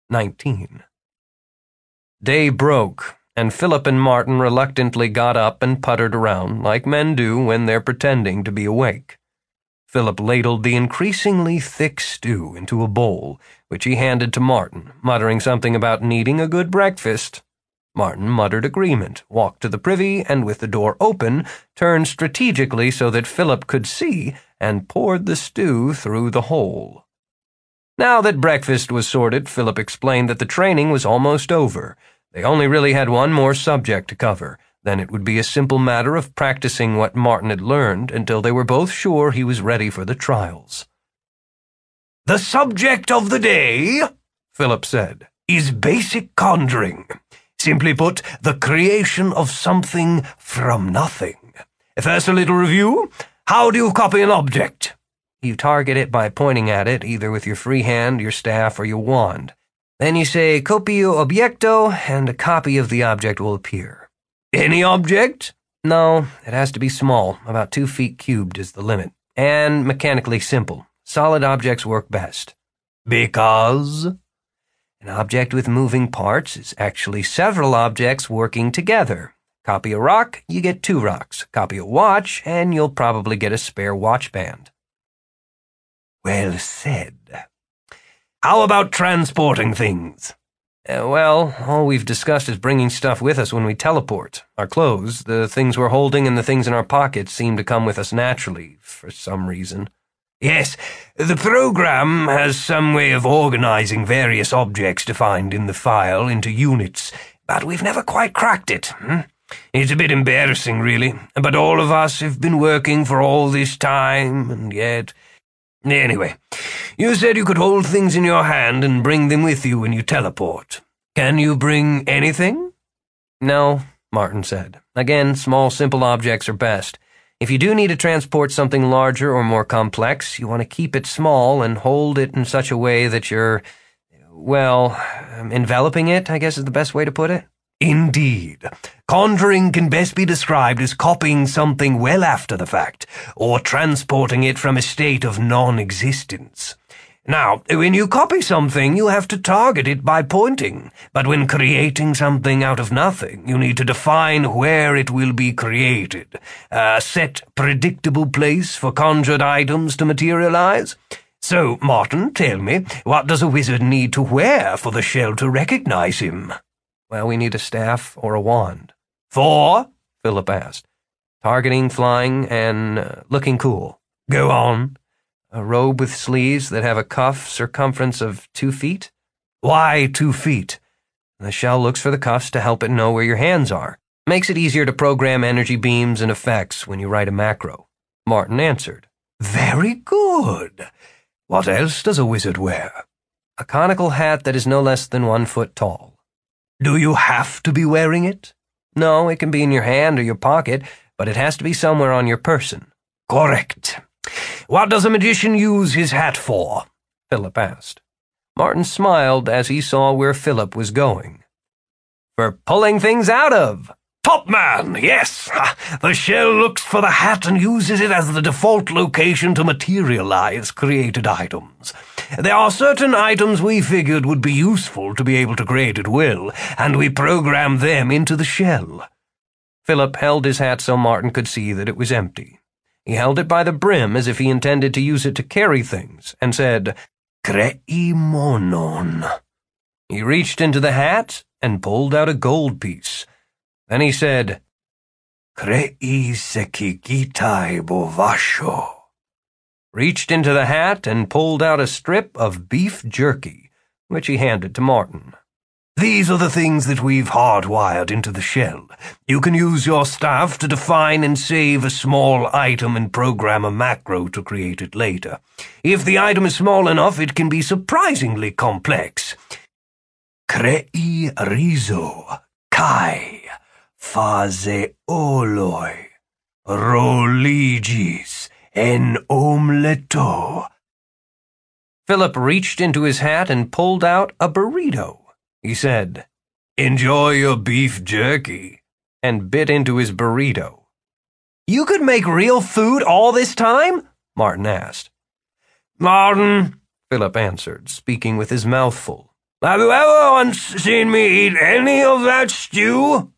19. Day broke, and Philip and Martin reluctantly got up and puttered around like men do when they're pretending to be awake. Philip ladled the increasingly thick stew into a bowl, which he handed to Martin, muttering something about needing a good breakfast. Martin muttered agreement, walked to the privy, and with the door open, turned strategically so that Philip could see, and poured the stew through the hole. Now that breakfast was sorted, Philip explained that the training was almost over. They only really had one more subject to cover. Then it would be a simple matter of practicing what Martin had learned until they were both sure he was ready for the trials. "The subject of the day," Philip said, "is basic conjuring. Simply put, the creation of something from nothing. First, a little review. How do you copy an object?" "You target it by pointing at it, either with your free hand, your staff, or your wand. Then you say, copio obiecto, and a copy of the object will appear." "Any object?" "No, it has to be small. About 2 feet cubed is the limit. And mechanically simple. Solid objects work best." "Because?" "An object with moving parts is actually several objects working together. Copy a rock, you get 2 rocks. Copy a watch, and you'll probably get a spare watch band." "Well said. How about transporting things?" Well, all we've discussed is bringing stuff with us when we teleport. Our clothes, the things we're holding, and the things in our pockets seem to come with us naturally, for some reason." "Yes, the program has some way of organizing various objects defined in the file into units, but we've never quite cracked it. It's a bit embarrassing, really, but all of us have been working for all this time, and yet... Anyway, you said you could hold things in your hand and bring them with you when you teleport. Can you bring anything?" "No," Martin said. "Again, small, simple objects are best. If you do need to transport something larger or more complex, you want to keep it small and hold it in such a way that you're, enveloping it, I guess is the best way to put it." "Indeed. Conjuring can best be described as copying something well after the fact, or transporting it from a state of non-existence. Now, when you copy something, you have to target it by pointing, but when creating something out of nothing, you need to define where it will be created, a set, predictable place for conjured items to materialize. So, Martin, tell me, what does a wizard need to wear for the shell to recognize him?" "Well, we need a staff or a wand." "For?" Philip asked. "Targeting, flying, and looking cool." "Go on." "A robe with sleeves that have a cuff circumference of 2 feet." "Why 2 feet?" "The shell looks for the cuffs to help it know where your hands are. Makes it easier to program energy beams and effects when you write a macro." Martin answered. "Very good. What else does a wizard wear?" "A conical hat that is no less than 1 foot tall." "Do you have to be wearing it?" "No, it can be in your hand or your pocket, but it has to be somewhere on your person." "Correct. What does a magician use his hat for?" Philip asked. Martin smiled as he saw where Philip was going. "For pulling things out of." "Top man, yes! The shell looks for the hat and uses it as the default location to materialize created items. There are certain items we figured would be useful to be able to create at will, and we programmed them into the shell." Philip held his hat so Martin could see that it was empty. He held it by the brim as if he intended to use it to carry things, and said, "Crei monon." He reached into the hat and pulled out a gold piece. Then he said, "Crei sekigitai bovasho." Reached into the hat and pulled out a strip of beef jerky, which he handed to Martin. "These are the things that we've hardwired into the shell. You can use your staff to define and save a small item and program a macro to create it later. If the item is small enough, it can be surprisingly complex. Crei riso, kai, fazeoloi, roligis, en omleto." Philip reached into his hat and pulled out a burrito. He said, "Enjoy your beef jerky," and bit into his burrito. "You could make real food all this time?" Martin asked. "Martin," Philip answered, speaking with his mouth full. Have you ever once seen me eat any of that stew?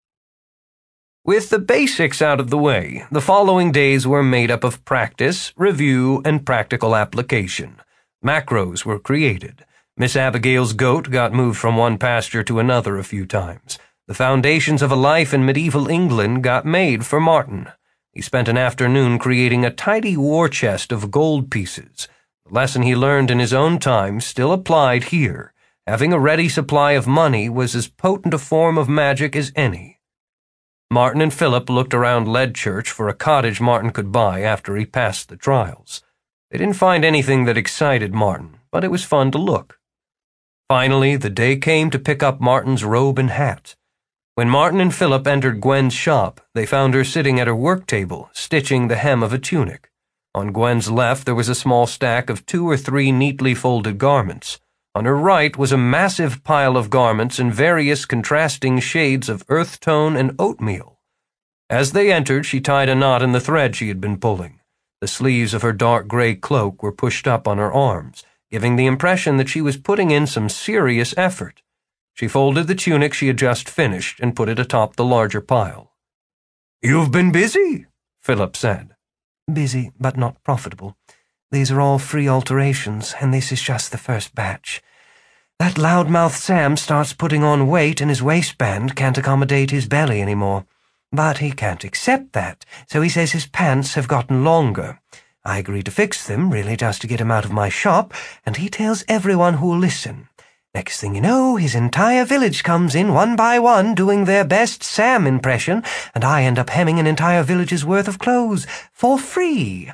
With the basics out of the way, the following days were made up of practice, review, and practical application. Macros were created. Miss Abigail's goat got moved from one pasture to another a few times. The foundations of a life in medieval England got made for Martin. He spent an afternoon creating a tidy war chest of gold pieces. The lesson he learned in his own time still applied here. Having a ready supply of money was as potent a form of magic as any. Martin and Philip looked around Leadchurch for a cottage Martin could buy after he passed the trials. They didn't find anything that excited Martin, but it was fun to look. Finally, the day came to pick up Martin's robe and hat. When Martin and Philip entered Gwen's shop, they found her sitting at her work table, stitching the hem of a tunic. On Gwen's left there was a small stack of 2 or 3 neatly folded garments. On her right was a massive pile of garments in various contrasting shades of earth tone and oatmeal. As they entered, she tied a knot in the thread she had been pulling. The sleeves of her dark gray cloak were pushed up on her arms, giving the impression that she was putting in some serious effort. She folded the tunic she had just finished and put it atop the larger pile. "You've been busy," Philip said. "Busy, but not profitable. These are all free alterations, and this is just the first batch. That loudmouth Sam starts putting on weight and his waistband can't accommodate his belly anymore. But he can't accept that, so he says his pants have gotten longer. I agree to fix them, really just to get him out of my shop, and he tells everyone who'll listen. Next thing you know, his entire village comes in one by one doing their best Sam impression, and I end up hemming an entire village's worth of clothes for free."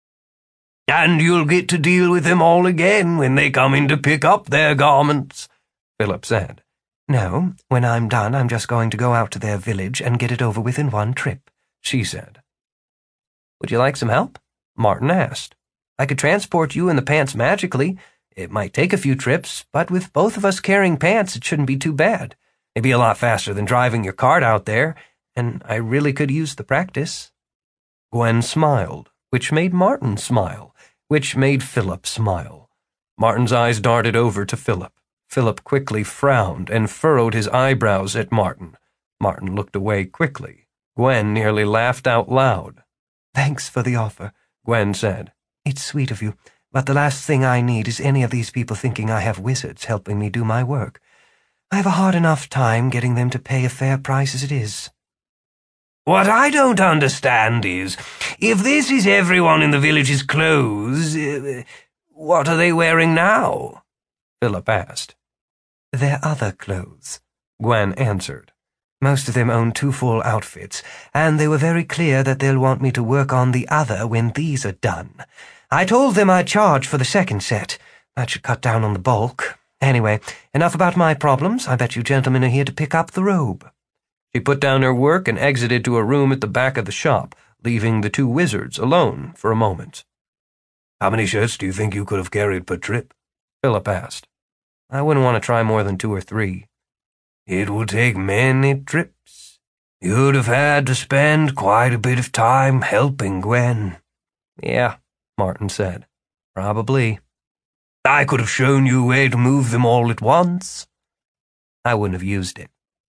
"And you'll get to deal with them all again when they come in to pick up their garments," Philip said. "No, when I'm done, I'm just going to go out to their village and get it over with in one trip," she said. "Would you like some help?" Martin asked. "I could transport you and the pants magically. It might take a few trips, but with both of us carrying pants, it shouldn't be too bad. It'd be a lot faster than driving your cart out there, and I really could use the practice." Gwen smiled, which made Martin smile, which made Philip smile. Martin's eyes darted over to Philip. Philip quickly frowned and furrowed his eyebrows at Martin. Martin looked away quickly. Gwen nearly laughed out loud. "Thanks for the offer," Gwen said. "It's sweet of you, but the last thing I need is any of these people thinking I have wizards helping me do my work. I have a hard enough time getting them to pay a fair price as it is." "What I don't understand is, if this is everyone in the village's clothes, what are they wearing now?" Philip asked. "They're other clothes," Gwen answered. "Most of them own 2 full outfits, and they were very clear that they'll want me to work on the other when these are done. I told them I'd charge for the second set. That should cut down on the bulk. Anyway, enough about my problems. I bet you gentlemen are here to pick up the robe." She put down her work and exited to a room at the back of the shop, leaving the 2 wizards alone for a moment. "How many shirts do you think you could have carried per trip?" Philip asked. "I wouldn't want to try more than 2 or 3. "It will take many trips. You'd have had to spend quite a bit of time helping Gwen." "Yeah," Martin said. "Probably." "I could have shown you a way to move them all at once." "I wouldn't have used it."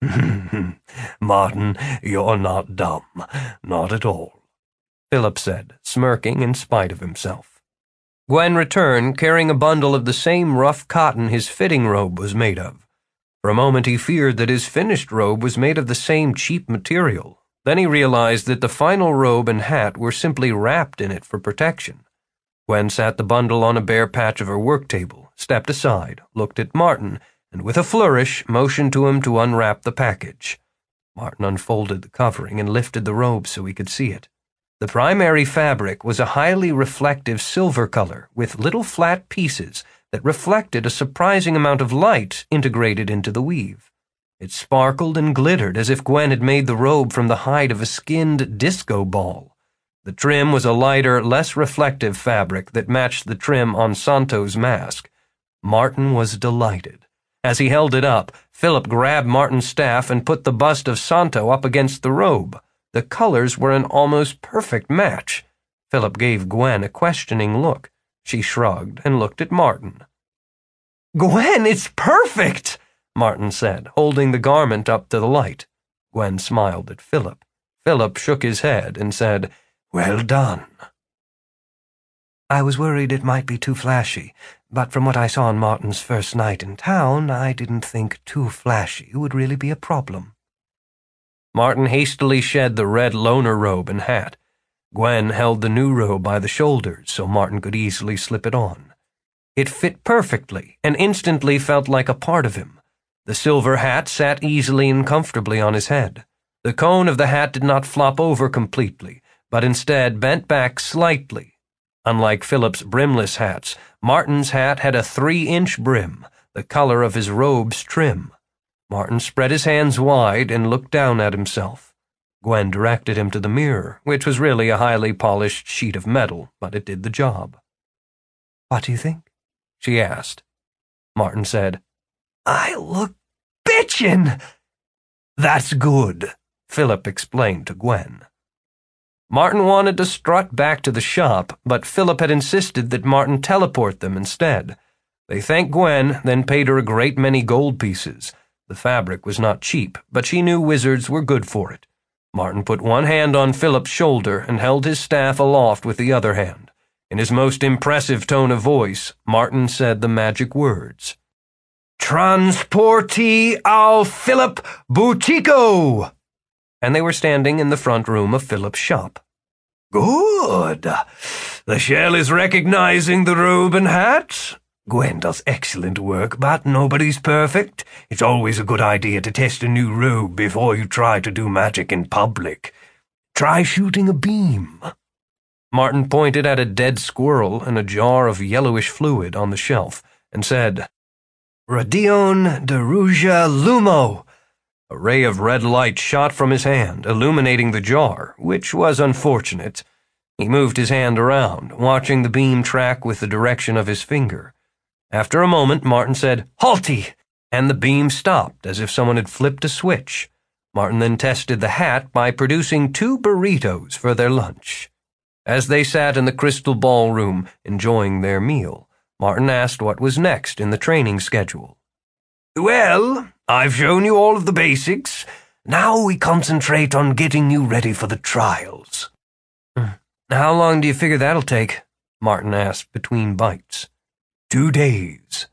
"Martin, you're not dumb. Not at all," Philip said, smirking in spite of himself. Gwen returned, carrying a bundle of the same rough cotton his fitting robe was made of. For a moment he feared that his finished robe was made of the same cheap material. Then he realized that the final robe and hat were simply wrapped in it for protection. Gwen sat the bundle on a bare patch of her work table, stepped aside, looked at Martin, and with a flourish motioned to him to unwrap the package. Martin unfolded the covering and lifted the robe so he could see it. The primary fabric was a highly reflective silver color with little flat pieces that reflected a surprising amount of light integrated into the weave. It sparkled and glittered as if Gwen had made the robe from the hide of a skinned disco ball. The trim was a lighter, less reflective fabric that matched the trim on Santo's mask. Martin was delighted. As he held it up, Philip grabbed Martin's staff and put the bust of Santo up against the robe. The colors were an almost perfect match. Philip gave Gwen a questioning look. She shrugged and looked at Martin. Gwen, it's perfect, Martin said, holding the garment up to the light. Gwen smiled at Philip. Philip shook his head and said, Well done. I was worried it might be too flashy, but from what I saw on Martin's first night in town, I didn't think too flashy would really be a problem. Martin hastily shed the red loner robe and hat. Gwen held the new robe by the shoulders so Martin could easily slip it on. It fit perfectly and instantly felt like a part of him. The silver hat sat easily and comfortably on his head. The cone of the hat did not flop over completely, but instead bent back slightly. Unlike Philip's brimless hats, Martin's hat had a 3-inch brim, the color of his robe's trim. Martin spread his hands wide and looked down at himself. Gwen directed him to the mirror, which was really a highly polished sheet of metal, but it did the job. What do you think? She asked. Martin said, I look bitchin'. That's good, Philip explained to Gwen. Martin wanted to strut back to the shop, but Philip had insisted that Martin teleport them instead. They thanked Gwen, then paid her a great many gold pieces. The fabric was not cheap, but she knew wizards were good for it. Martin put one hand on Philip's shoulder and held his staff aloft with the other hand. In his most impressive tone of voice, Martin said the magic words. Transporti al Philip Butico! And they were standing in the front room of Philip's shop. Good. The shell is recognizing the robe and hat. Gwen does excellent work, but nobody's perfect. It's always a good idea to test a new robe before you try to do magic in public. Try shooting a beam. Martin pointed at a dead squirrel and a jar of yellowish fluid on the shelf and said, Radion de Ruja Lumo. A ray of red light shot from his hand, illuminating the jar, which was unfortunate. He moved his hand around, watching the beam track with the direction of his finger. After a moment, Martin said, Halty! And the beam stopped, as if someone had flipped a switch. Martin then tested the hat by producing 2 burritos for their lunch. As they sat in the crystal ballroom, enjoying their meal, Martin asked what was next in the training schedule. Well, I've shown you all of the basics. Now we concentrate on getting you ready for the trials. How long do you figure that'll take? Martin asked between bites. 2 days.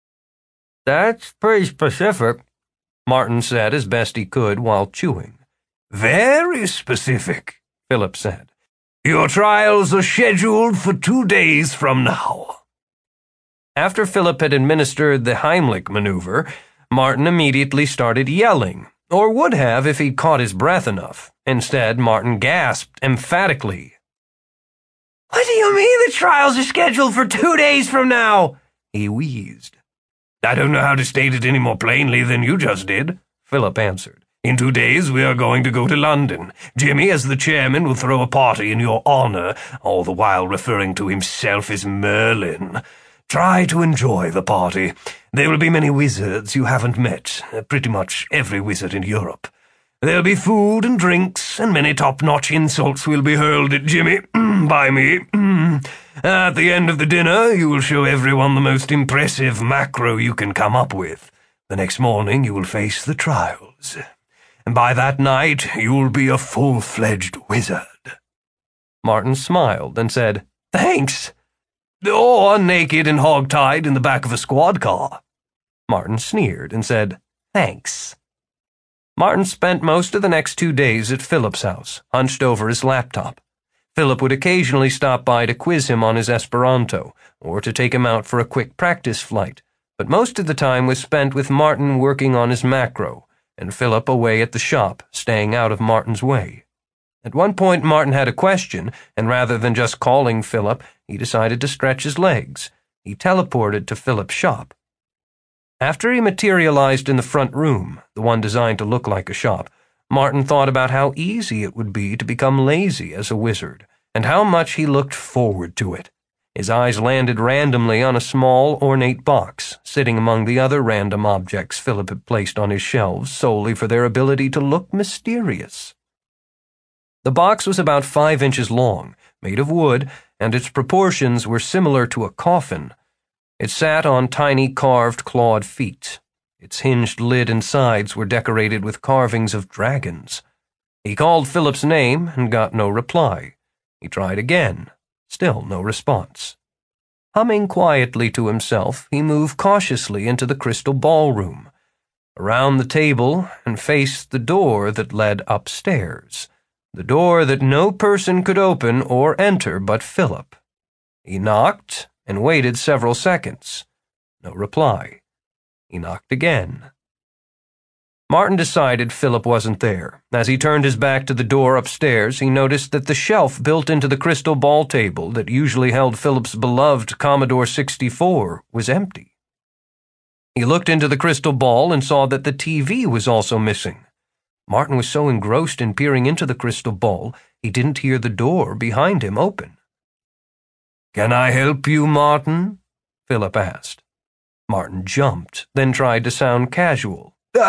That's pretty specific, Martin said as best he could while chewing. Very specific, Philip said. Your trials are scheduled for 2 days from now. After Philip had administered the Heimlich maneuver, Martin immediately started yelling, or would have if he'd caught his breath enough. Instead, Martin gasped emphatically. What do you mean the trials are scheduled for 2 days from now? He wheezed. I don't know how to state it any more plainly than you just did, Philip answered. In 2 days we are going to go to London. Jimmy, as the chairman, will throw a party in your honor, all the while referring to himself as Merlin. Try to enjoy the party. There will be many wizards you haven't met, pretty much every wizard in Europe. There'll be food and drinks, and many top-notch insults will be hurled at Jimmy by me. At the end of the dinner, you will show everyone the most impressive macro you can come up with. The next morning, you will face the trials. And by that night, you'll be a full-fledged wizard. Martin smiled and said, Thanks. Or naked and hog-tied in the back of a squad car. Martin sneered and said, Thanks. Martin spent most of the next 2 days at Philip's house, hunched over his laptop. Philip would occasionally stop by to quiz him on his Esperanto, or to take him out for a quick practice flight, but most of the time was spent with Martin working on his macro, and Philip away at the shop, staying out of Martin's way. At one point Martin had a question, and rather than just calling Philip, he decided to stretch his legs. He teleported to Philip's shop. After he materialized in the front room, the one designed to look like a shop, Martin thought about how easy it would be to become lazy as a wizard, and how much he looked forward to it. His eyes landed randomly on a small, ornate box, sitting among the other random objects Philip had placed on his shelves solely for their ability to look mysterious. The box was about 5 inches long, made of wood, and its proportions were similar to a coffin. It sat on tiny carved clawed feet. Its hinged lid and sides were decorated with carvings of dragons. He called Philip's name and got no reply. He tried again. Still no response. Humming quietly to himself, he moved cautiously into the crystal ballroom, around the table, and faced the door that led upstairs, the door that no person could open or enter but Philip. He knocked and waited several seconds. No reply. He knocked again. Martin decided Philip wasn't there. As he turned his back to the door upstairs, he noticed that the shelf built into the crystal ball table that usually held Philip's beloved Commodore 64 was empty. He looked into the crystal ball and saw that the TV was also missing. Martin was so engrossed in peering into the crystal ball, he didn't hear the door behind him open. "Can I help you, Martin?" Philip asked. Martin jumped, then tried to sound casual.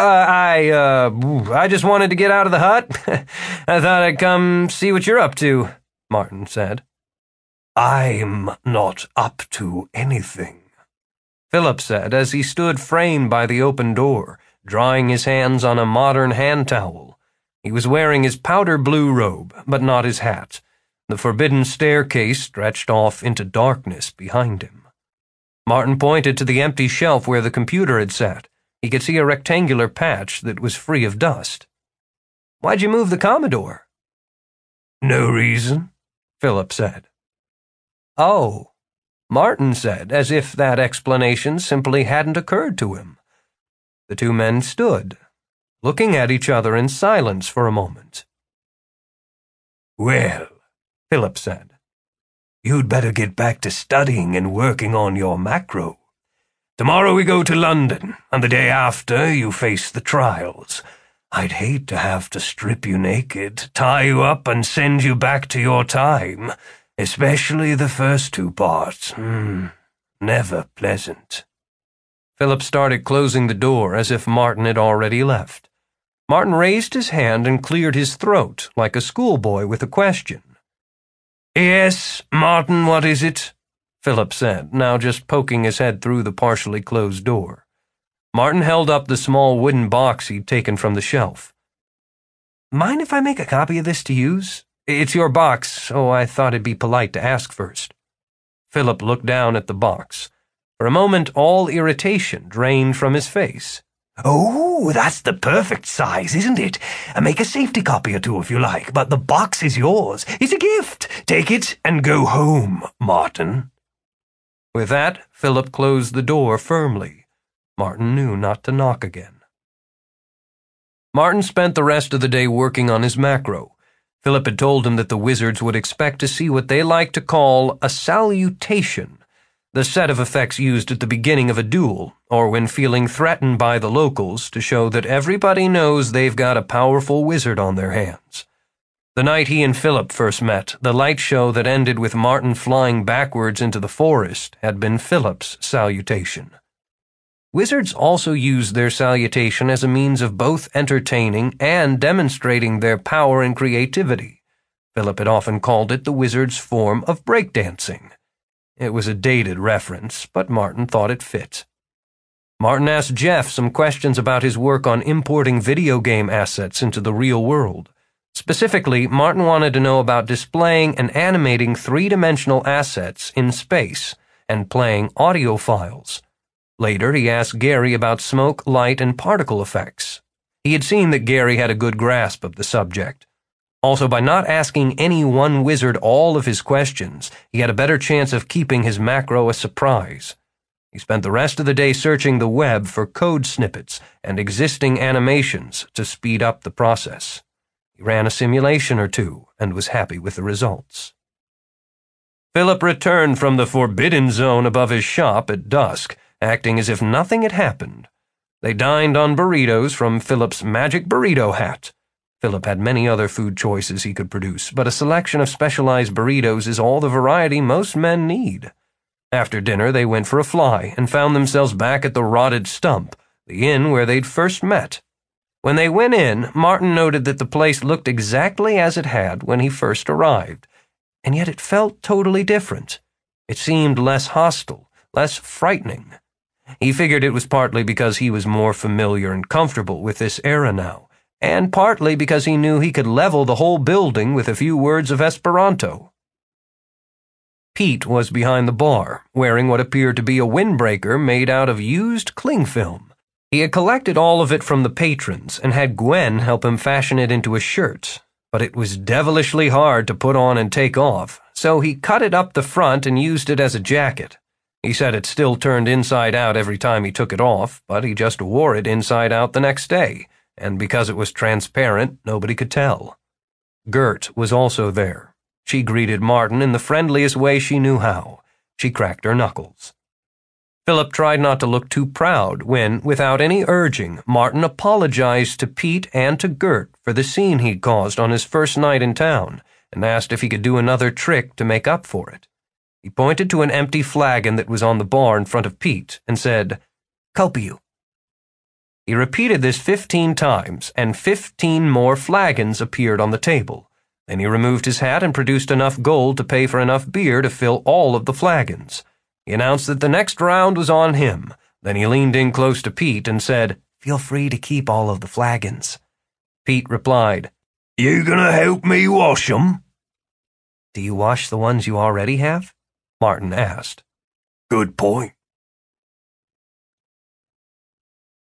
I just wanted to get out of the hut. I thought I'd come see what you're up to," Martin said. "I'm not up to anything," Philip said as he stood framed by the open door, drying his hands on a modern hand towel. He was wearing his powder blue robe, but not his hat. The forbidden staircase stretched off into darkness behind him. Martin pointed to the empty shelf where the computer had sat. He could see a rectangular patch that was free of dust. "Why'd you move the Commodore?" "No reason," Philip said. "Oh," Martin said, as if that explanation simply hadn't occurred to him. The two men stood, looking at each other in silence for a moment. "Well," Philip said, "you'd better get back to studying and working on your macro. Tomorrow we go to London, and the day after you face the trials. I'd hate to have to strip you naked, tie you up, and send you back to your time, especially the first two parts. Never pleasant." Philip started closing the door as if Martin had already left. Martin raised his hand and cleared his throat like a schoolboy with a question. "Yes, Martin, what is it?" Philip said, now just poking his head through the partially closed door. Martin held up the small wooden box he'd taken from the shelf. "Mind if I make a copy of this to use? It's your box, so I thought it'd be polite to ask first." Philip looked down at the box. For a moment, all irritation drained from his face. "Oh, that's the perfect size, isn't it? Make a safety copy or two if you like, but the box is yours. It's a gift. Take it and go home, Martin." With that, Philip closed the door firmly. Martin knew not to knock again. Martin spent the rest of the day working on his macro. Philip had told him that the wizards would expect to see what they like to call a salutation, the set of effects used at the beginning of a duel, or when feeling threatened by the locals to show that everybody knows they've got a powerful wizard on their hands. The night he and Philip first met, the light show that ended with Martin flying backwards into the forest had been Philip's salutation. Wizards also used their salutation as a means of both entertaining and demonstrating their power and creativity. Philip had often called it the wizard's form of breakdancing. It was a dated reference, but Martin thought it fit. Martin asked Jeff some questions about his work on importing video game assets into the real world. Specifically, Martin wanted to know about displaying and animating three-dimensional assets in space and playing audio files. Later, he asked Gary about smoke, light, and particle effects. He had seen that Gary had a good grasp of the subject. Also, by not asking any one wizard all of his questions, he had a better chance of keeping his macro a surprise. He spent the rest of the day searching the web for code snippets and existing animations to speed up the process. He ran a simulation or two and was happy with the results. Philip returned from the forbidden zone above his shop at dusk, acting as if nothing had happened. They dined on burritos from Philip's magic burrito hat. Philip had many other food choices he could produce, but a selection of specialized burritos is all the variety most men need. After dinner, they went for a fly and found themselves back at the Rotted Stump, the inn where they'd first met. When they went in, Martin noted that the place looked exactly as it had when he first arrived, and yet it felt totally different. It seemed less hostile, less frightening. He figured it was partly because he was more familiar and comfortable with this era now, and partly because he knew he could level the whole building with a few words of Esperanto. Pete was behind the bar, wearing what appeared to be a windbreaker made out of used cling film. He had collected all of it from the patrons and had Gwen help him fashion it into a shirt, but it was devilishly hard to put on and take off, so he cut it up the front and used it as a jacket. He said it still turned inside out every time he took it off, but he just wore it inside out the next day, and because it was transparent, nobody could tell. Gert was also there. She greeted Martin in the friendliest way she knew how. She cracked her knuckles. Philip tried not to look too proud when, without any urging, Martin apologized to Pete and to Gert for the scene he'd caused on his first night in town and asked if he could do another trick to make up for it. He pointed to an empty flagon that was on the bar in front of Pete and said, "Copiu." He repeated this 15 times, and 15 more flagons appeared on the table. Then he removed his hat and produced enough gold to pay for enough beer to fill all of the flagons. He announced that the next round was on him. Then he leaned in close to Pete and said, "Feel free to keep all of the flagons." Pete replied, "You gonna help me wash 'em?" "Do you wash the ones you already have?" Martin asked. "Good point.